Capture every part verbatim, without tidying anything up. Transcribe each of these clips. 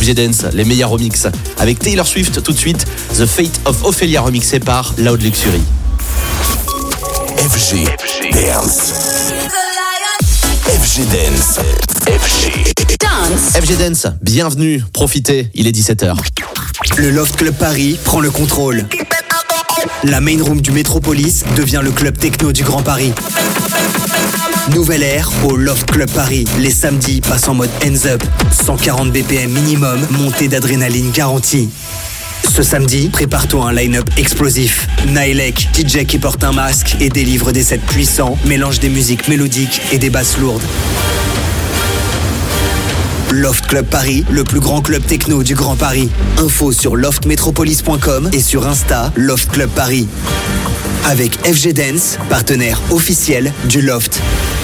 G Dance, les meilleurs remixes. Avec Taylor Swift tout de suite, The Fate of Ophelia remixé par Loud Luxury. F G Dance. F G Dance. F G Dance. F G Dance, bienvenue, profitez, il est dix-sept heures. Le Loft Club Paris prend le contrôle. La main room du Métropolis devient le club techno du Grand Paris. Nouvelle ère au Loft Club Paris. Les samedis passent en mode hands up. cent quarante B P M minimum, montée d'adrénaline garantie. Ce samedi, prépare-toi à un line-up explosif. Nailek, D J qui porte un masque et délivre des sets puissants, mélange des musiques mélodiques et des basses lourdes. Loft Club Paris, le plus grand club techno du Grand Paris. Info sur loft métropolis point com et sur Insta, Loft Club Paris. Avec F G Dance, partenaire officiel du Loft.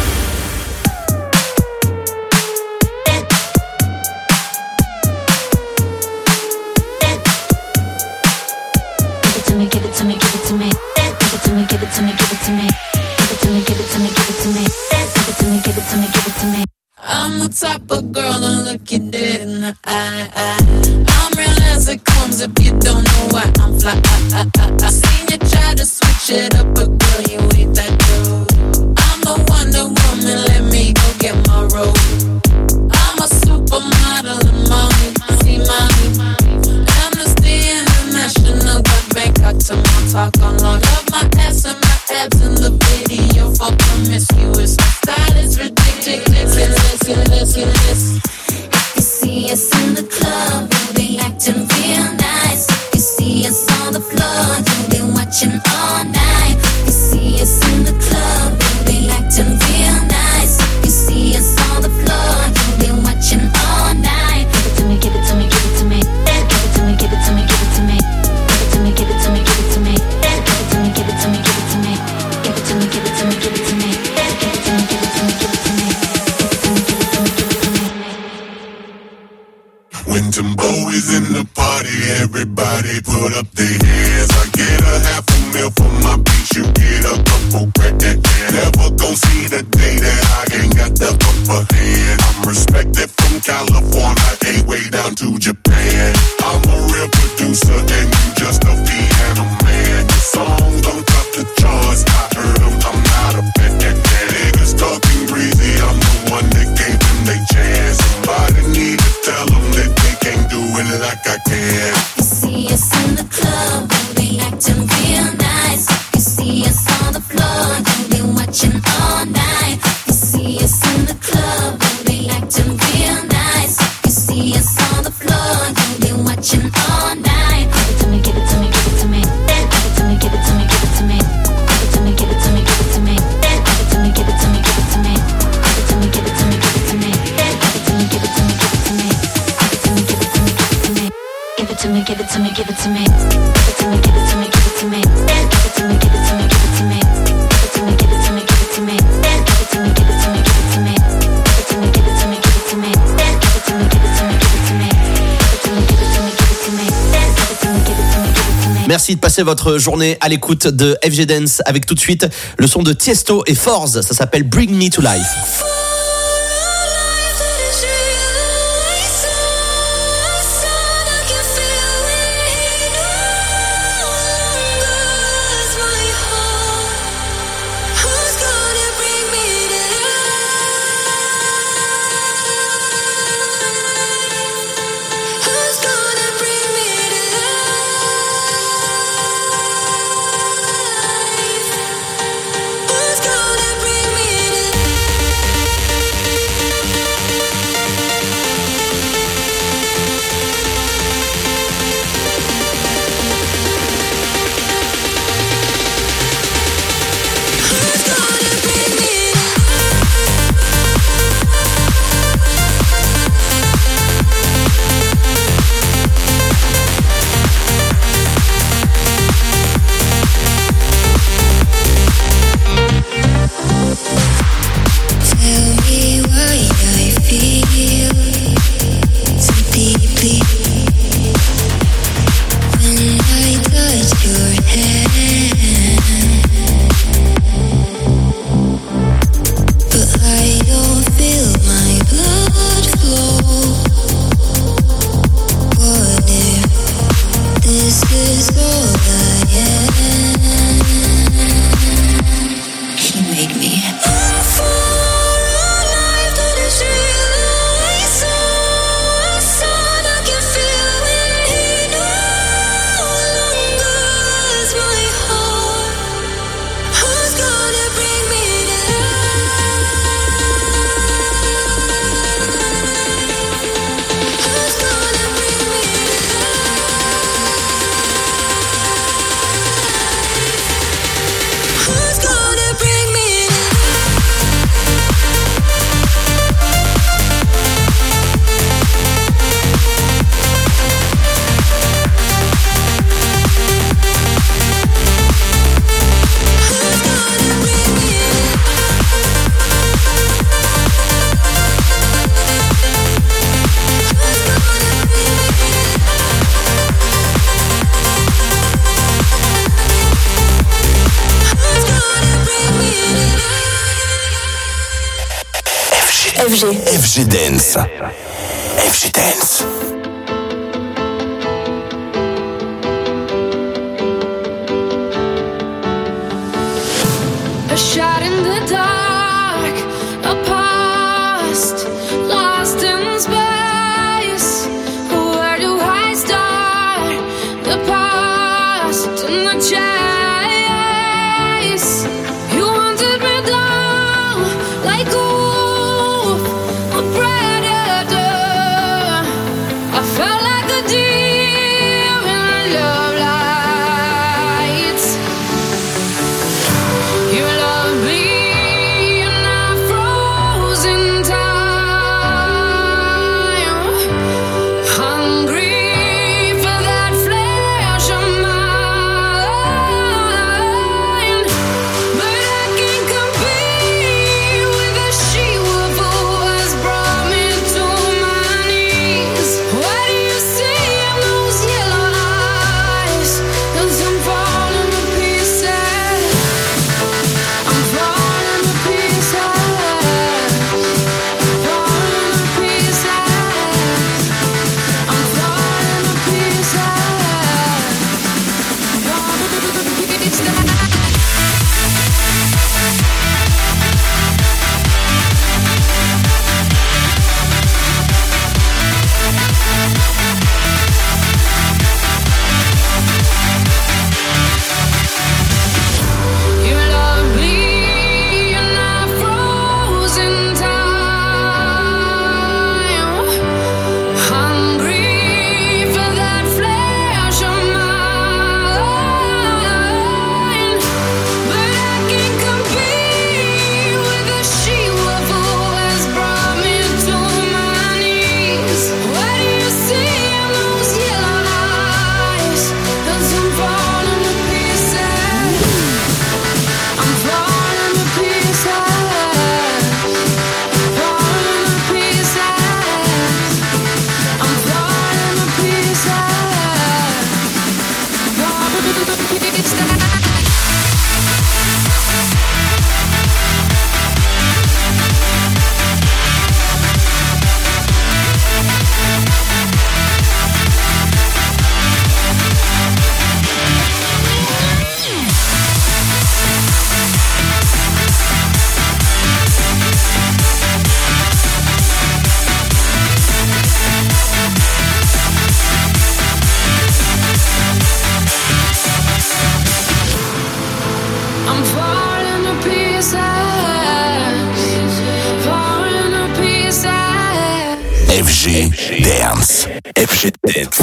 I'm the type of girl to look you dead in the eye. I'm real as it comes if you don't know why I'm fly. I, I, I, I seen you try to switch it up, but girl, you ain't that dude. I'm the Wonder Woman, let me go get my robe. I'm a supermodel in mommy, see mommy. Amnesty International, got Bangkok to my talk on long. Love my ass and my abs in the video for promiscuous. My style is ridiculous. Listen, listen, listen. You see us in the club, we'll be acting real nice. You see us on the floor, you'll be watching all night. You see us in the club, we'll be acting real nice. You see us on the floor, you'll be watching all night. Give it to me, give it to me, give it to me. Give it to me, give it to me, give it to me. Give it to me, give it to me, give it to me. Give it to me, give it to me, give it to me. Give it to me, give it to me, give it to me. Give it to me, give it to me, give it to me. When Timbo is in the party, everybody put up their hands. I get a half a mil for my beats, you get a couple grand. Never gon' see the day that I ain't got the upper hand. I'm respected from California, hey, way down to Japan. I'm a real producer and you just a piano man. Your song don't top the charts, I heard them, I'm not a fan. Niggas talking greasy, I'm the one that gave them they chance. Somebody need to tell them that they can't do it like I can. You see us in the club, we'll be acting real nice. You see us on the floor, you'll be watching all night. You see us in the club, we'll be acting real nice. You see us on the floor, you'll be watching all night. Give it to me, give it to me, give it to me. Give it to me, give it to me, give it to me. Give it to me, give it to me, give it to me. Give it to me, give it to me, give it to me. Give it to me, give it to me, give it to me. Give it to me, give it to me, give it to me. Give it to me, give it to me, give it to me. Give it to me, give it to me, give it to me. Give it to me, give it to me, give it to me. Give it to me, give it to me, give it to me. Give it to me, give it to me, give it to me. Give it to me, give it to me, give it to me. Give it to me, give it to me, give it to me. Give it to me, give it to me, give it to me. Give it to me, give it to me, give it to me. Merci de passer votre journée à l'écoute de F G Dance avec tout de suite le son de Tiesto et Forz, ça s'appelle Bring Me to Life. Who's gonna bring me to life? F G. F G Dance. F G Dance. A shot in the dark, a past lost in space. Where do I start? The past and the chase. You wanted me down like a wolf, a predator. I felt like a deer in love lights. You love me and I froze in time, hungry for that flesh of mine. But I can't compete with the she-wolf who has brought me to my knees. What do you see in those yellow eyes? 'Cause I'm falling to pieces. I'm falling to pieces. Falling to pieces. I'm falling to pieces. Falling to pieces. You love me and I froze in time, hungry for that flesh of mine. But I can't compete with the she-wolf who has brought me to my knees. What do you see in those yellow eyes? 'Cause I'm falling to pieces. I'm falling to pieces. Falling to pieces. I'm falling to pieces. Falling to pieces. I'm falling to pieces. Falling to pieces. F G Dance. F G Dance.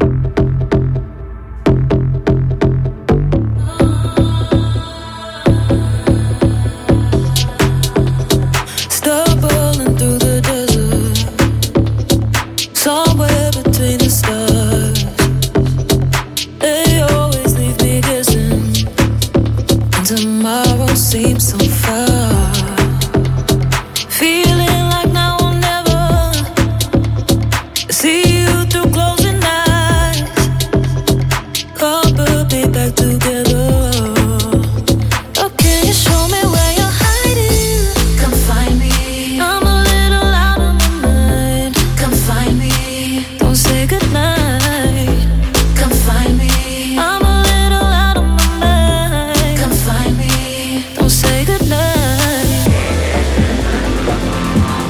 Stumbling through the desert, somewhere between the stars. They always leave me guessing, and tomorrow seems so far. Feeling like now or never. See you through closing eyes. Can't put me back together. Oh, can you show me where you're hiding? Come find me. I'm a little out of my mind. Come find me. Don't say goodnight. Come find me. I'm a little out of my mind. Come find me. Don't say goodnight.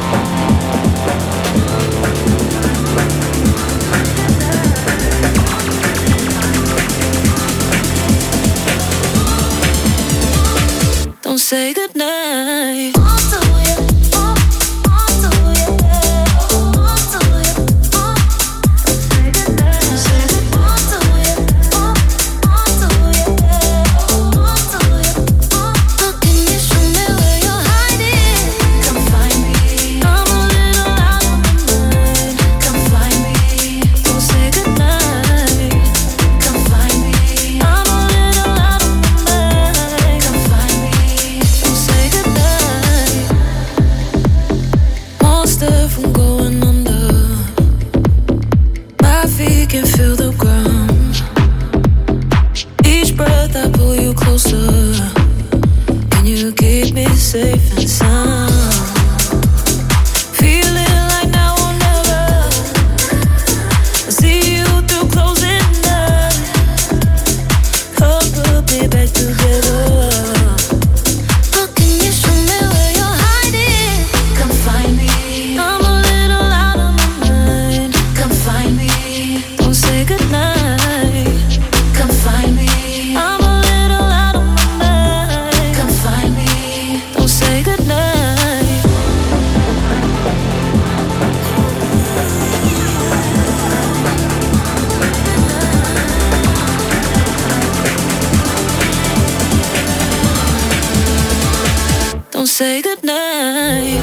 say goodnight.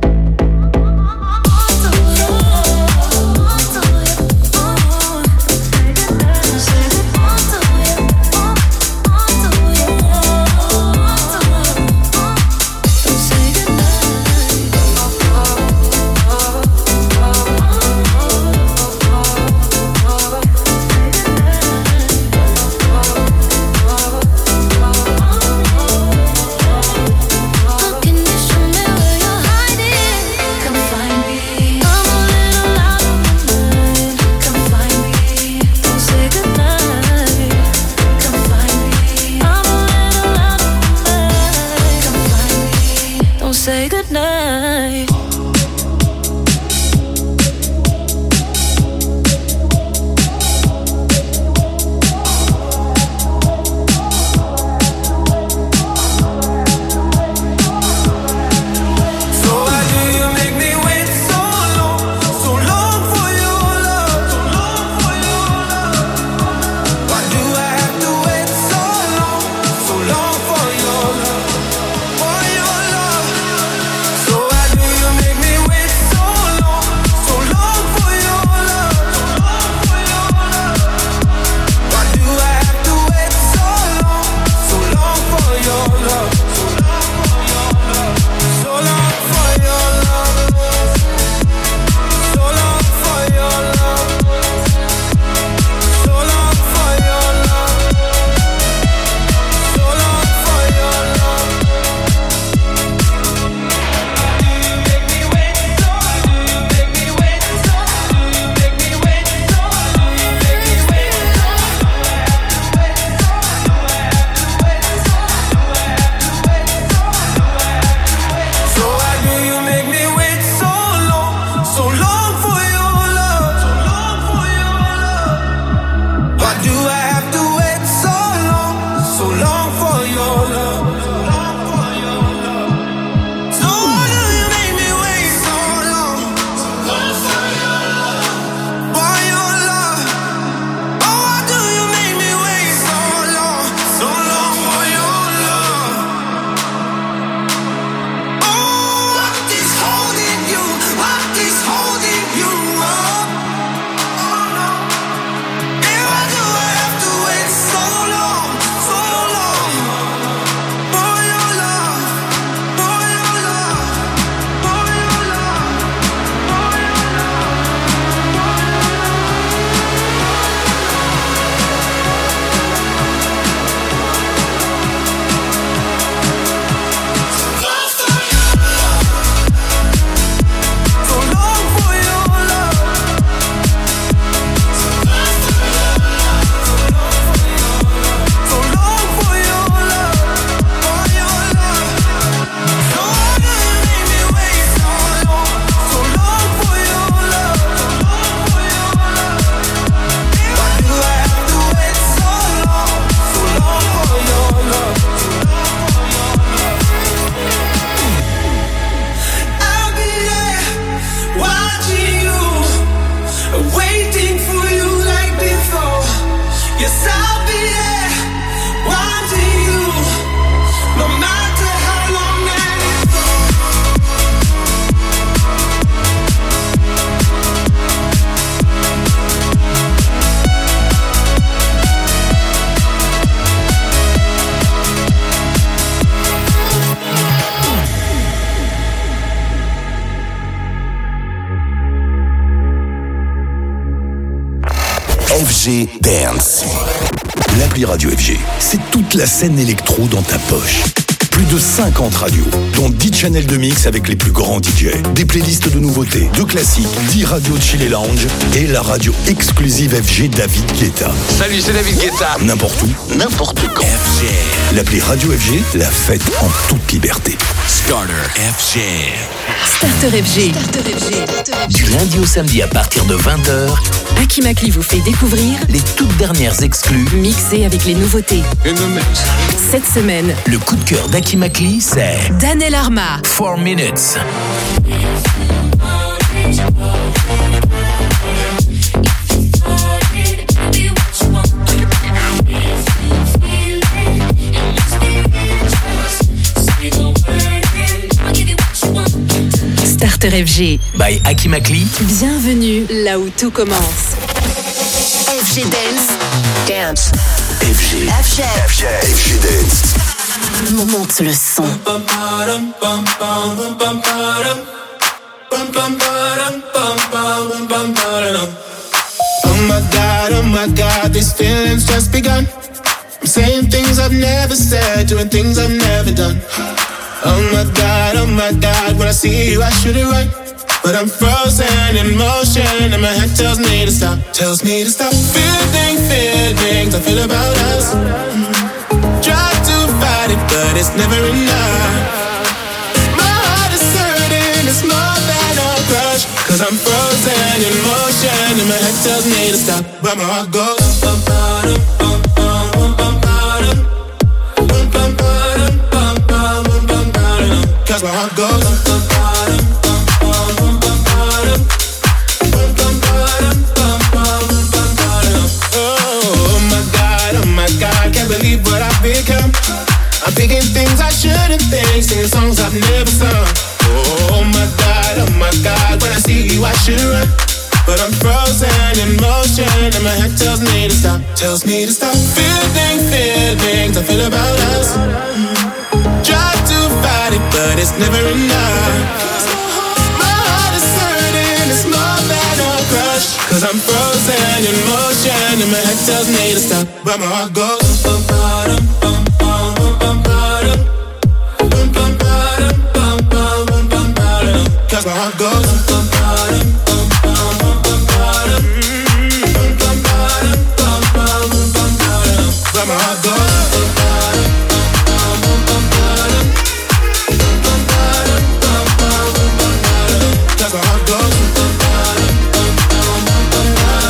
Say goodnight. F G Dance. L'appli Radio F G, c'est toute la scène électro dans ta poche. Plus de cinquante radios, dont dix channels de mix avec les plus grands D J. Des playlists de nouveautés, de classiques, dix radios de chill et lounge et la radio exclusive F G David Guetta. Salut, c'est David Guetta. N'importe où, n'importe quand. F G. L'appli Radio F G, la fête en toute liberté. Starter F G. Starter F G. Starter F G. Du lundi au samedi à partir de vingt heures, Aki Makli vous fait découvrir les toutes dernières exclus mixées avec les nouveautés. In the mix. Cette semaine, le coup de cœur d'Aki Makli, c'est Danel Arma. four minutes. Say the word. After F G. By Aki Makli. Bienvenue là où tout commence. F G Dance. Dance. F G. F G. F G. F G Dance. Monte le son. Oh my God, oh my God, these feelings just begun. I'm saying things I've never said, doing things I've never done. Oh my God, oh my God, when I see you I should it right, but I'm frozen in motion and my head tells me to stop, tells me to stop. Feeling, feelings I feel about us. Try to fight it, but it's never enough. It's more than a crush, cause I'm frozen in motion and my head tells me to stop, but my heart goes bum, bum, bum, bum, bum, bum, bum, bum, bum, bum, bum, bum, cause my heart goes bum, bum, bum, bum, bum, bum, oh my God, oh my God, can't believe what I've become. I'm thinking things I shouldn't think, singing songs I've never sung. Oh my God, oh my God, when I see you I should run, but I'm frozen in motion and my head tells me to stop, tells me to stop. Feeling, feelings I feel about us. Try to fight it, but it's never enough. My heart is hurting, it's more than a crush, cause I'm frozen in motion and my head tells me to stop, but my heart goes bum, bum, bum, bum, bum, bum, bum. Cause my heart goes bum, bum, bum, bum, bum, bum, bum, bum, bum, bum, but my heart goes bum, bum, bum, bum, bum, cause my heart goes bum, bum, bum, bum,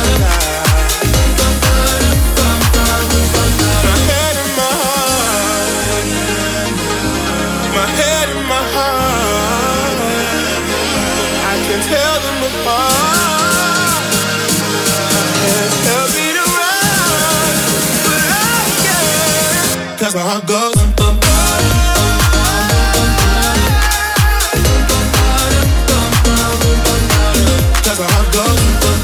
my head and my heart, my head and my heart, I can tell them apart. Tell me to run, but I can't, cause my heart goes bum, bum, cause my heart goes bum,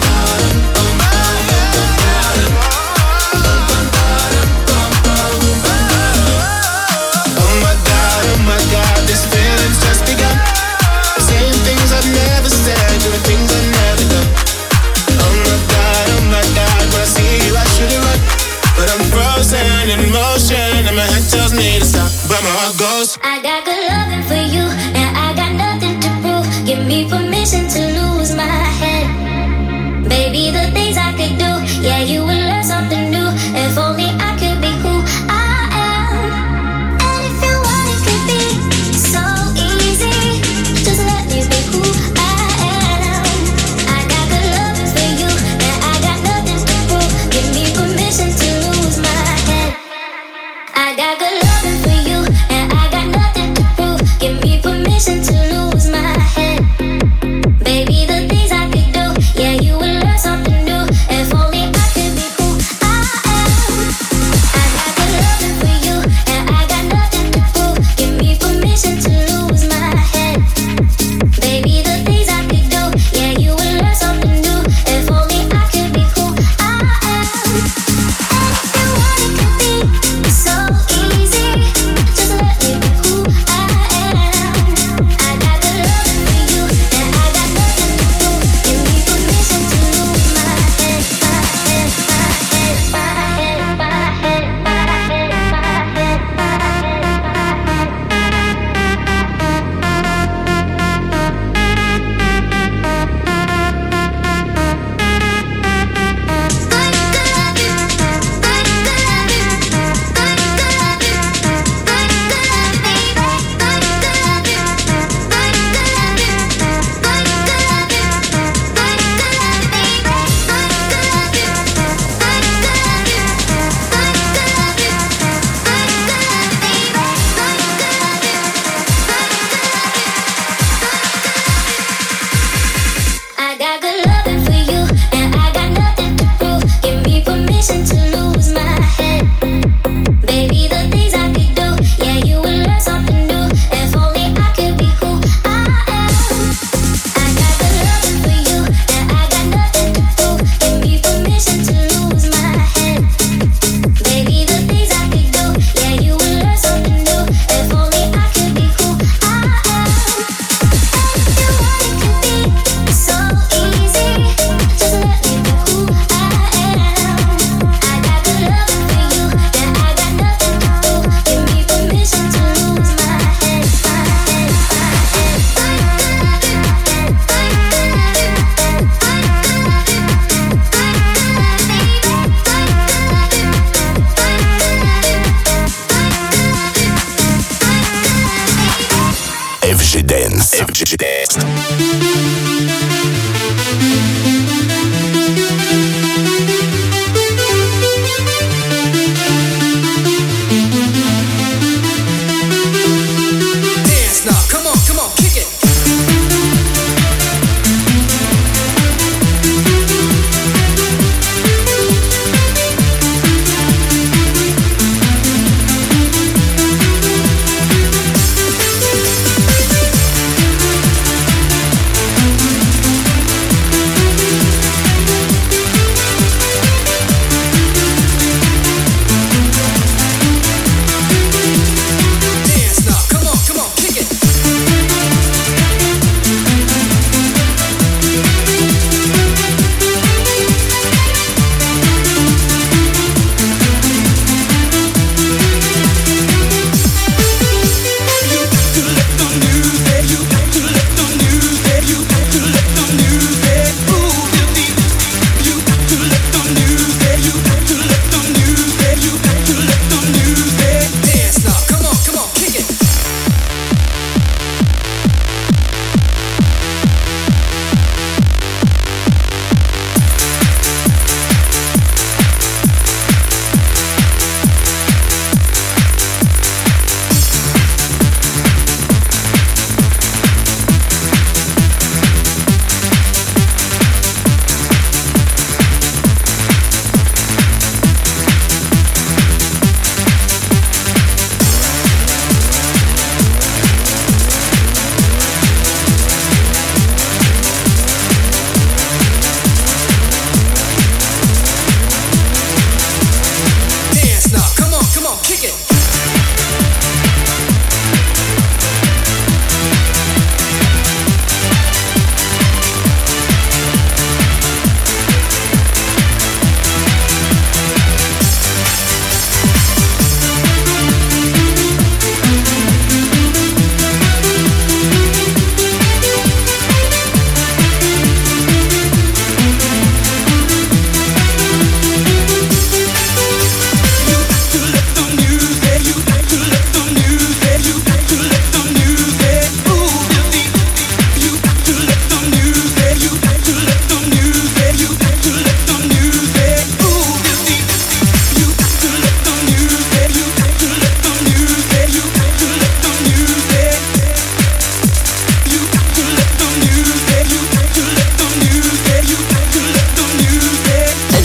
oh my God, oh my God, this feeling's just begun. Saying things I've never said, doing things I've never done. Oh my God, oh my God, when I see you I should it right, but I'm frozen in motion and my head tells me to stop, but my heart goes. I got good loving for you and I got nothing to prove. Give me permission to lose my head. Baby, the things I could do, yeah, you would learn something new. If only I could be who I am. And if you want, it could be so easy. Just let me be who I am. I got good loving for you and I got nothing to prove. Give me permission to lose my head. I got good loving for you and I got nothing to prove. Give me permission to lose my head. Baby, the things I could do, yeah, you would learn something new. If only I could be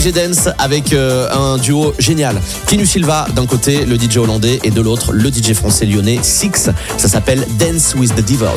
G Dance avec euh, un duo génial. Kinu Silva d'un côté, le D J hollandais, et de l'autre, le D J français lyonnais Six. Ça s'appelle Dance with the Devil.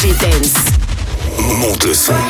F G Dance. Monte le son.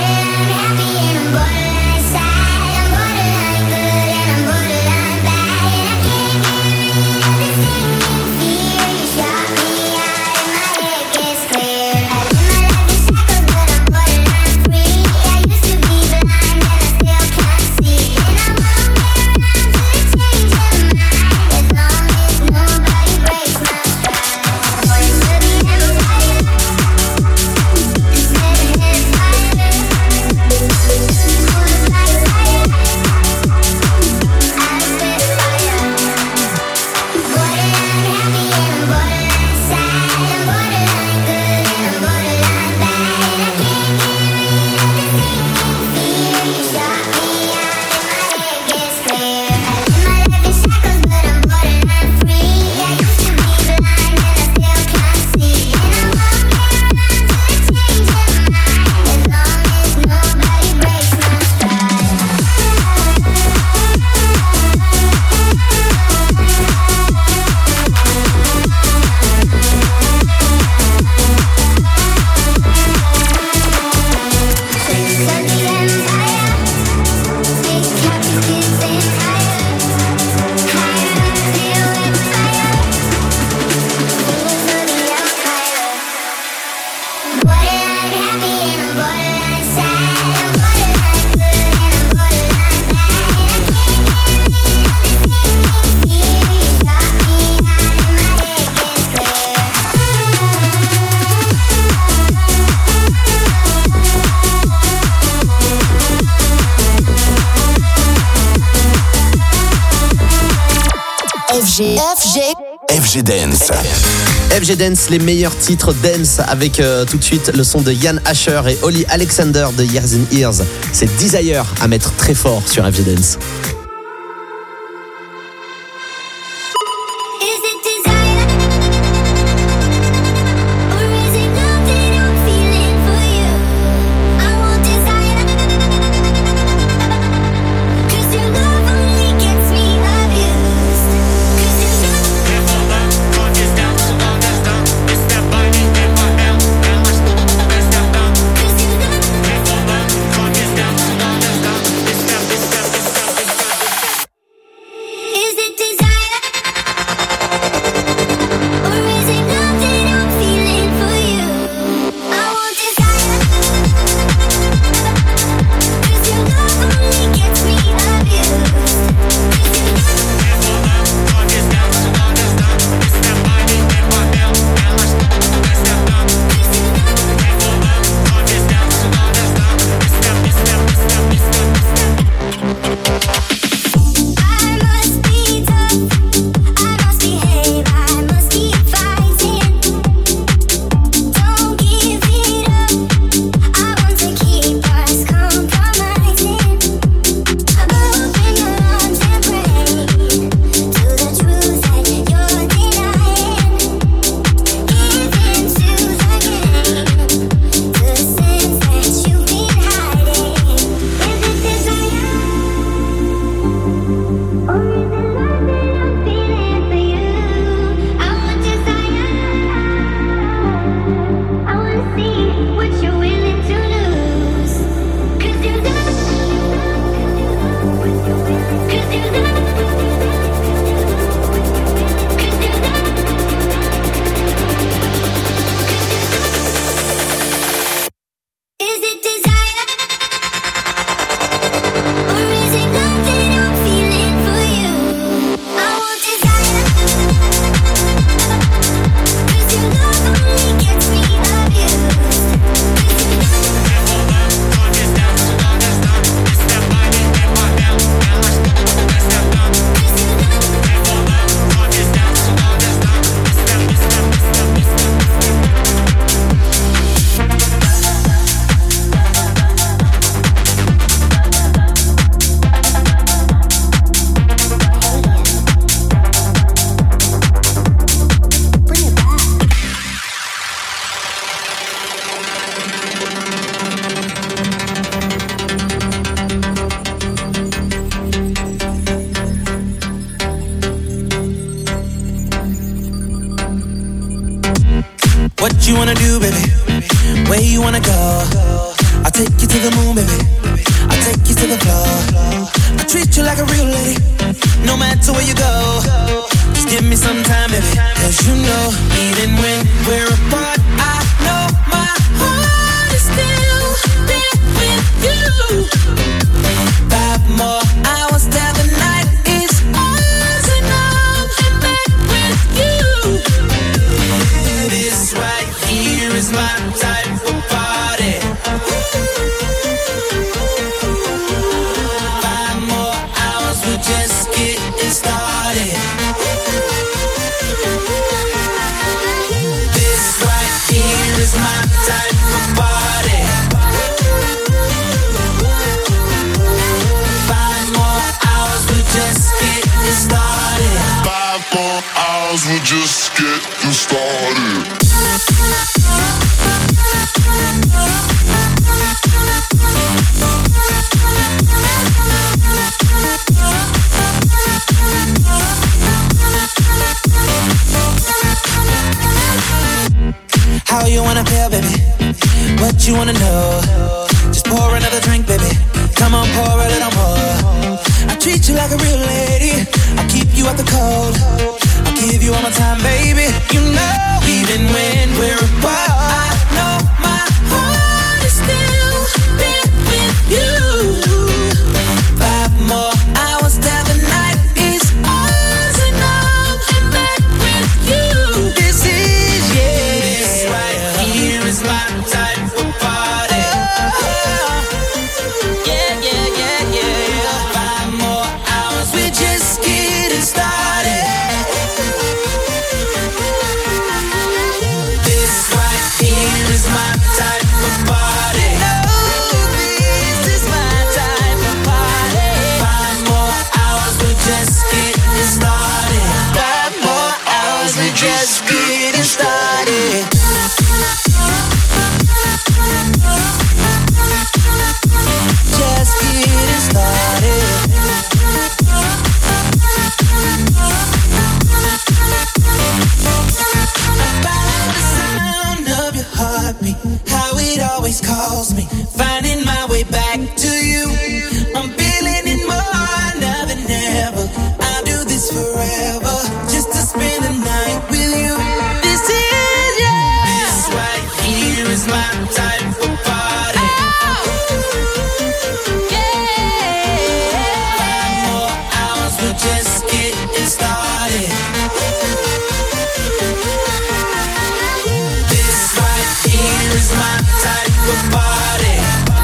F G. F G. F G Dance. F G Dance, les meilleurs titres dance avec euh, tout de suite le son de Yann Asher et Holly Alexander de Years and Years. C'est Desire à mettre très fort sur F G Dance. What you wanna do, baby? Where you wanna go? I'll take you to the moon, baby. I'll take you to the floor. I treat you like a real lady, no matter where you go. Just give me some time, baby. Cause you know, even when we're apart, I know my heart is still there with you. Five more hours till the night is ours, and I'm in bed with you. This right here is my type of party. Five more hours, we're just getting started. This right here is my type of party. Five more hours, we're just getting started. Five more hours, we're just getting started. How you wanna feel, baby? What you wanna know? Just pour another drink, baby. Come on, pour a little more. I treat you like a real lady. I keep you out the cold. I'll give you all my time, baby. You know, even when we're apart, I know my heart is still there with you. Five more hours till the night is ours, and I'm in bed with you. This is, yeah. This right here is my type of party. Yeah, yeah, yeah, yeah. Five more hours, we're just getting started. This right here is my type of party. No, this is my type of party. Five more hours, we're just getting started. Five more hours, we're just getting started. Just getting started. About the sound of your heartbeat, how it always calls me, finding my way back to you. I'm feeling it more now than ever. I'll do this forever, just to spend the night with you. This is, yeah. This right here is my type of party. Five more hours, we're just getting started. This right here is my type of party.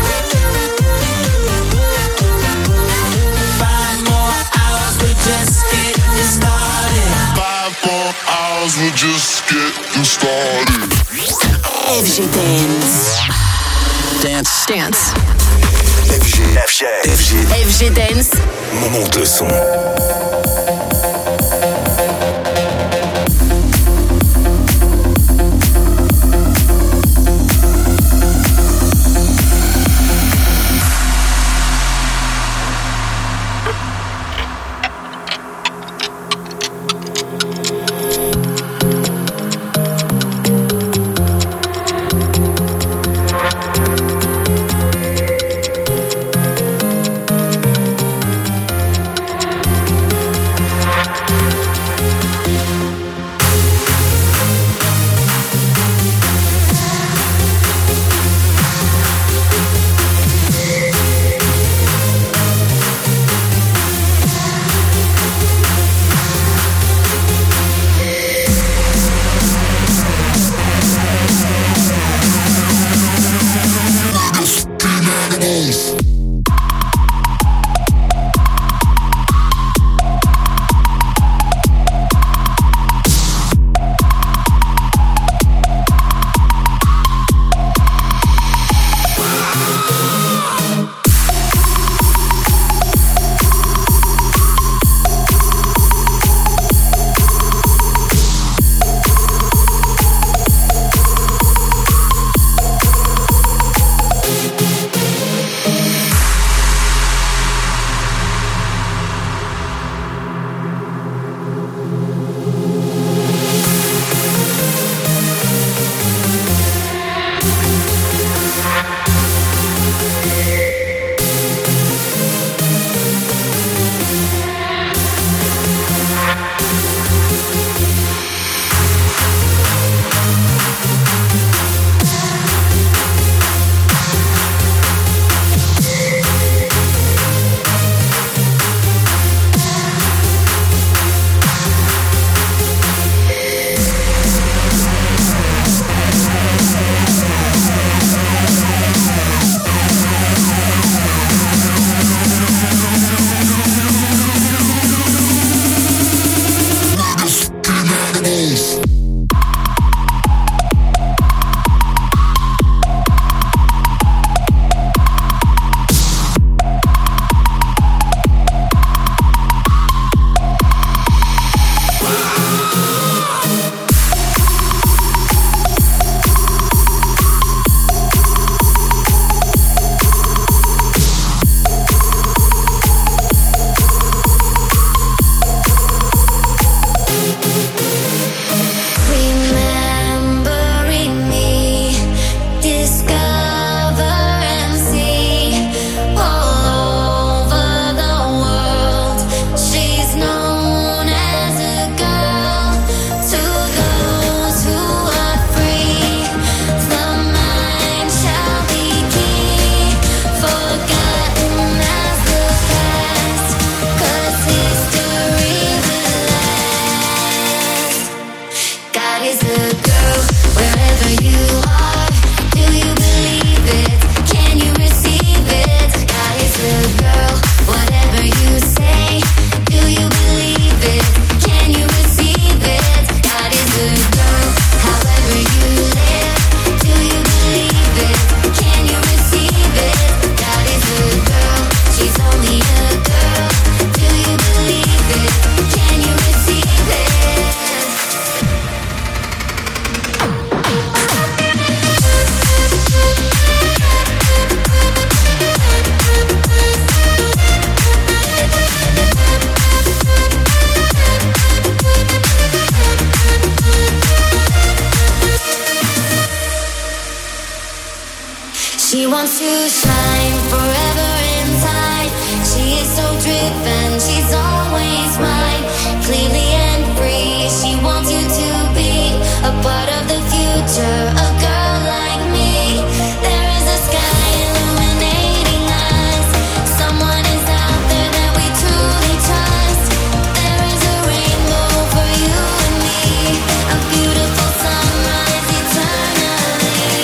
Five more hours, we're just getting started. Five more hours, we're just getting started. F G Dance. Dance. Dance. F G. F G. F G. F G Dance. Monte le son. wants to shine forever inside. She is so driven, she's always mine. Clearly and free, she wants you to be a part of the future, a girl like me. There is a sky illuminating us. Someone is out there that we truly trust. There is a rainbow for you and me, a beautiful sunrise eternally.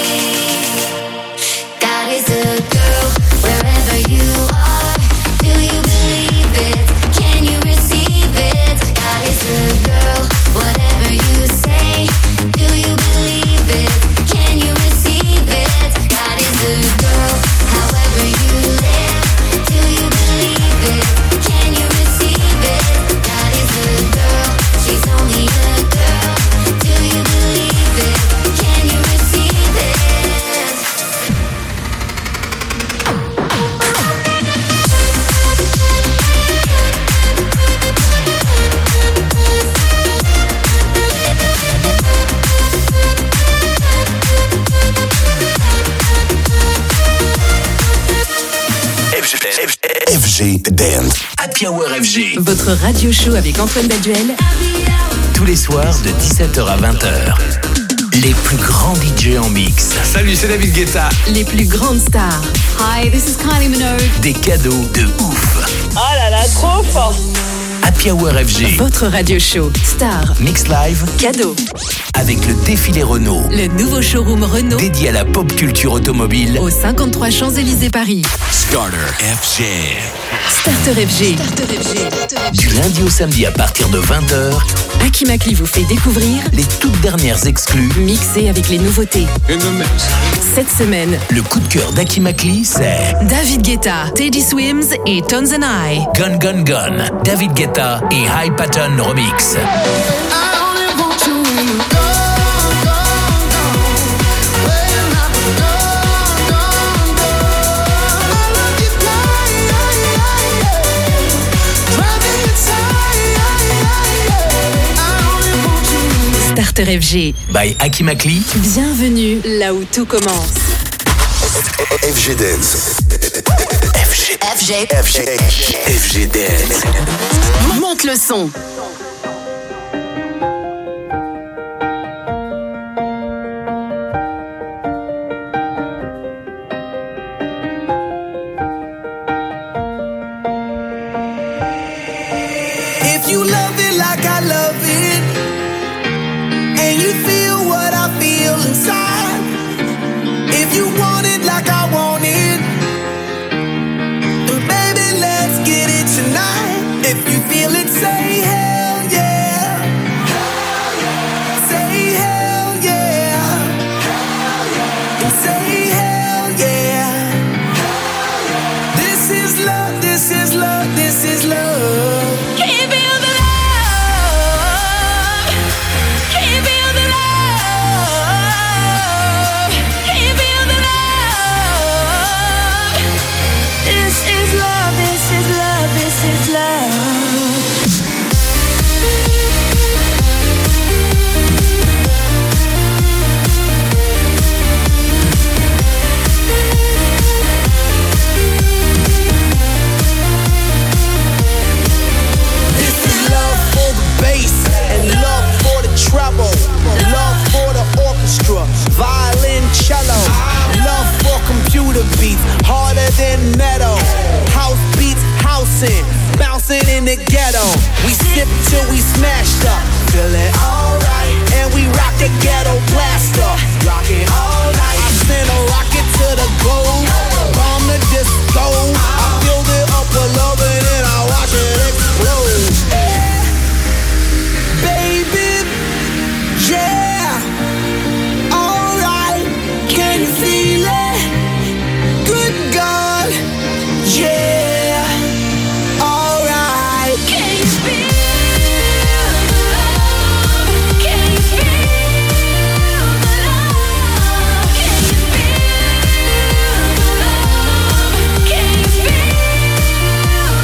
God is a girl wherever you are. Do you believe it? Can you receive it? God is a girl, whatever you say. Do you believe it? Can you receive it? God is a girl, however you live. Do you believe it? Can you receive it? God is a girl, she's only a girl. Do you believe it? Can you receive it? F G Dance. Happy Hour F G. Votre radio show avec Antoine Baduel. Tous les soirs de dix-sept heures à vingt heures. Les plus grands D J en mix. Salut, c'est David Guetta. Les plus grandes stars. Hi, this is Kylie Minogue. Des cadeaux de ouf. Oh là là, trop fort. Happy Hour F G. Votre radio show. Star. Mix live. Cadeau. Avec le défilé Renault. Le nouveau showroom Renault. Dédié à la pop culture automobile. Au cinquante-trois Champs-Élysées Paris. Starter F G. Starter F G. Starter F G. Du lundi au samedi à partir de vingt heures. Aki Makli vous fait découvrir les toutes dernières exclus. Mixées avec les nouveautés. Cette semaine, le coup de cœur d'Aki Makli, c'est David Guetta, Teddy Swims et Tones and I. Gun Gun Gun, David Guetta et High Pattern Remix. Starter F G. By Aki Makli. Bienvenue là où tout commence. F G Dance. F G. F G. F G. F G Dance. Monte le son. If you love it like I love it, and you feel what I feel inside, if you want it like I want it, then baby let's get it tonight. If you feel it, say hell yeah. Say hell yeah. And say hell yeah. This is love, this is love, this is love. Treble, love for the orchestra, violin, cello, love for computer beats, harder than metal, house beats, housing, bouncing in the ghetto. We sip till we smashed up, feeling alright, and we rock the ghetto blaster, rocking all night. I send a rocket to the gold, bomb the disco. I filled it up with love and then I watch it explode. Yeah. Baby. Yeah, alright, can you feel it? Good God, yeah, alright. Can you feel the love? Can you feel the love? Can you feel the love? Can you feel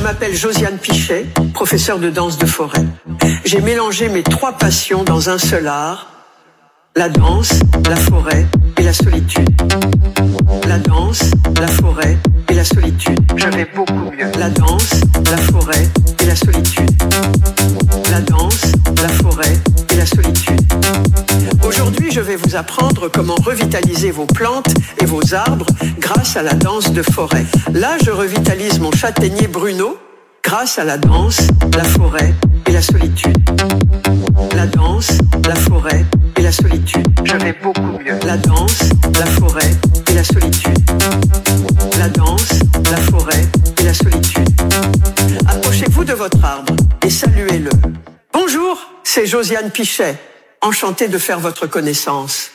m'appelle Josiane Pichet, professeure de danse de forêt. J'ai mélangé mes trois passions dans un seul art, la danse, la forêt et la solitude. La danse, la forêt et la solitude. Je vais beaucoup mieux. La danse, la forêt et la solitude. La danse, la forêt et la solitude. Aujourd'hui, je vais vous apprendre comment revitaliser vos plantes et vos arbres grâce à la danse de forêt. Là, je revitalise mon châtaignier Bruno grâce à la danse, la forêt et la solitude. La danse, la forêt et la solitude. Je vais beaucoup mieux. La danse, la forêt et la solitude. La danse, la forêt et la solitude. Approchez-vous de votre arbre et saluez-le. Bonjour, c'est Josiane Pichet. Enchantée de faire votre connaissance.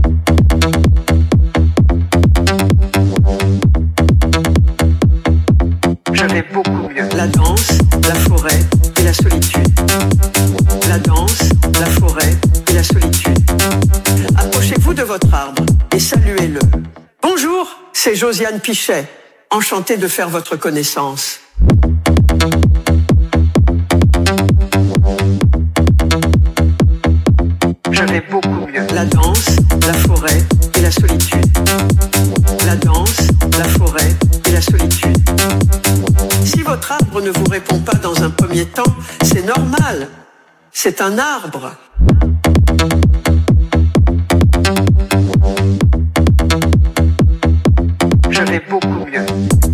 Je vais beaucoup mieux. La danse, la forêt et la solitude. La danse, la forêt et la solitude. Approchez-vous de votre arbre et saluez-le. Bonjour, c'est Josiane Pichet. Enchantée de faire votre connaissance. Je vais beaucoup mieux. La danse, la forêt et la solitude. La danse, la forêt et la solitude. Si votre arbre ne vous répond pas dans un premier temps, c'est normal. C'est un arbre. Je vais beaucoup mieux.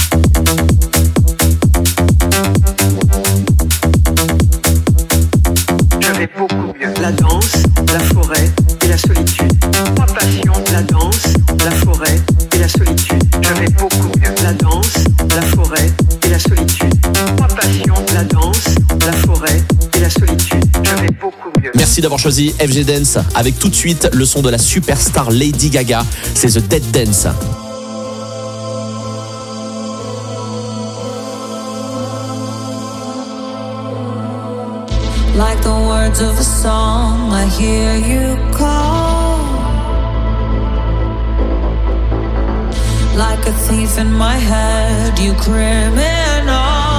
Je vais beaucoup mieux. La danse, la forêt et la solitude. Ma passion, la danse, la forêt et la solitude. Je vais beaucoup mieux. La danse, la forêt et la solitude. Ma passion, la danse, la forêt et la solitude. Je vais beaucoup mieux. Merci d'avoir choisi F G Dance avec tout de suite le son de la superstar Lady Gaga. C'est The Dead Dance. Like the words of a song, I hear you call. Like a thief in my head, you criminal.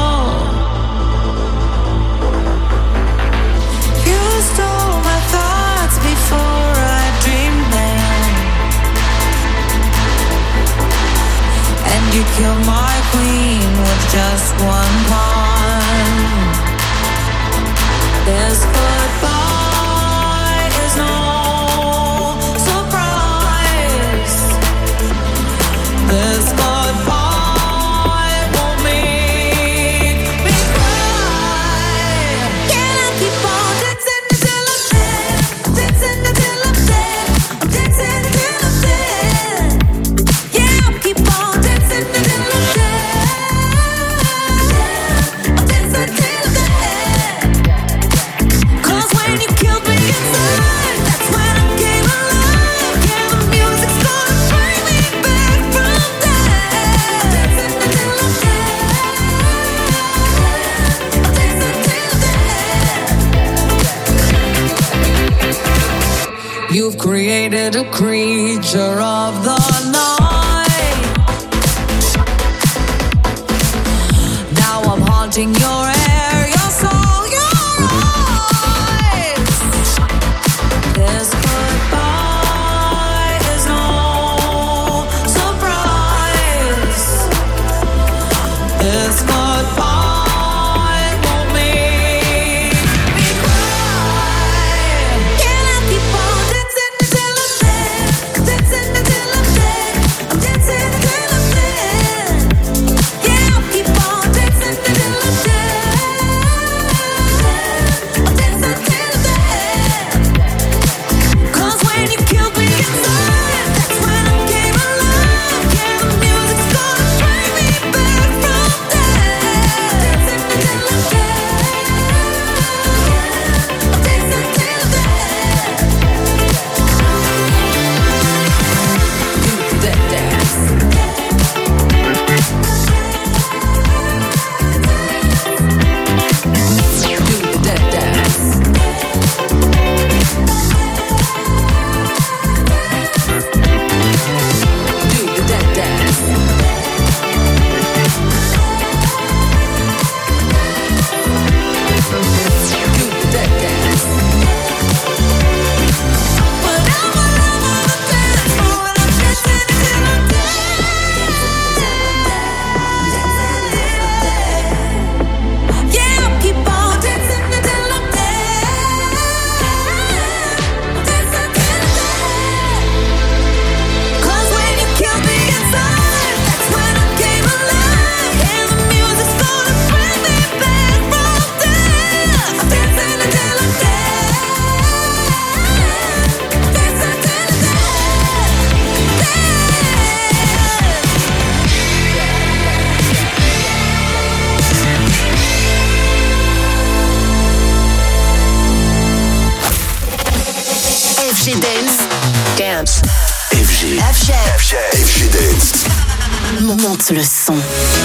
You stole my thoughts before I dreamed them, and you killed my queen with just one pawn. This goodbye is no surprise. This goodbye won't make me cry. Can I keep on dancing until I'm dead? Dancing until I'm dead. I'm dancing until I'm dead. Yeah, I'll keep on dancing until I'm dead. I'm dancing until I'm dead. When you killed me inside, that's when I came alive. Yeah, the music's gonna bring me back from death. Dancing until I'm dead. Dancing until I'm dead. You've created a creature of the night. Now I'm haunting your air, your soul, your this goodbye is no surprise. This goodbye won't make me cry. Can I keep on dancing until I'm dead? Dancing until I'm dead. I'm dancing until I'm dead. Yeah, I'll keep on dancing until I'm dead. F G Dance. Dance. F G. F G. F G. F G Dance. Monte le son.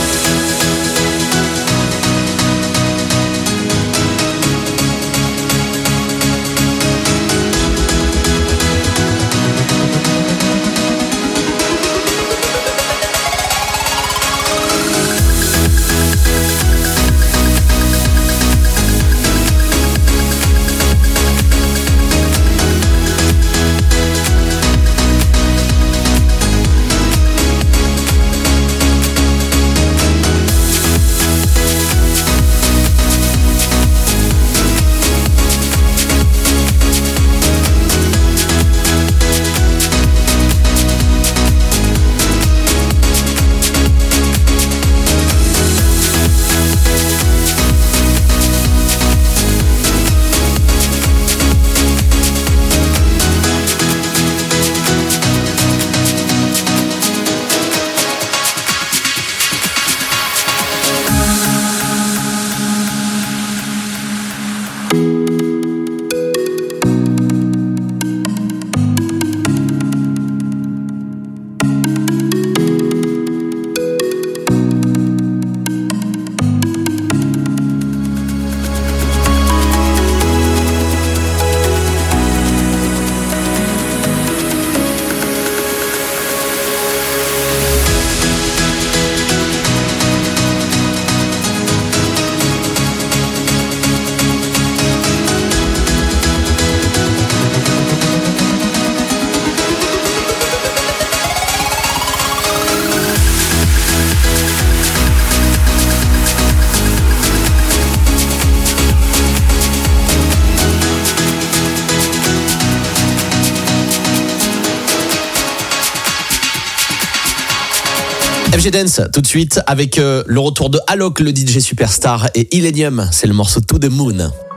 F G Dance tout de suite avec euh, le retour de Alok, le D J Superstar, et Illenium, c'est le morceau To The Moon.